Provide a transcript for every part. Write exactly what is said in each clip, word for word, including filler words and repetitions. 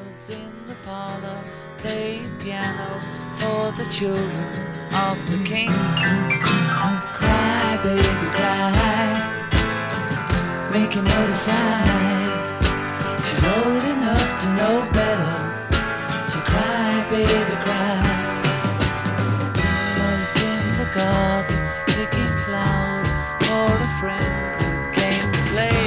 was in the parlor playing piano for the children of the king. Cry, baby, cry, make another sign. She's old enough to know better, so cry, baby, cry. Was in the garden picking flowers for a friend who came to play.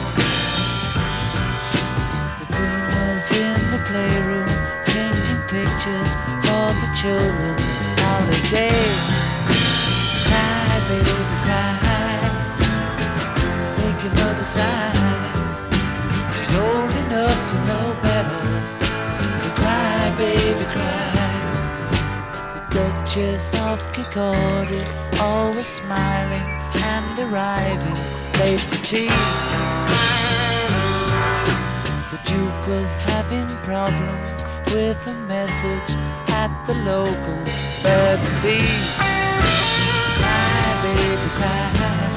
The queen was in the playroom painting pictures for the children's holiday. Cry, baby, cry, make another sign. She's old enough to know better, so cry, baby, cry. The Duchess of Kirkcaldy, always smiling and arriving late for tea. The Duke was having problems with a message at the local bird and bee. Cry, baby, cry,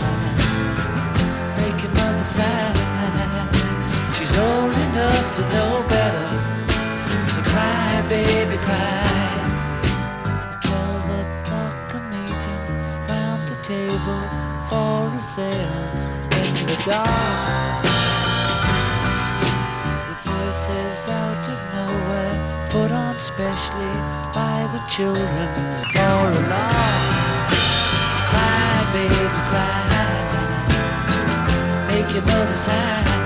make another sign. She's old enough to know better, so cry, baby, cry. Twelve o'clock a meeting round the table for a seance in the dark, with voices out of nowhere put on specially by the children for a lark. Cry, baby, cry, make another sign.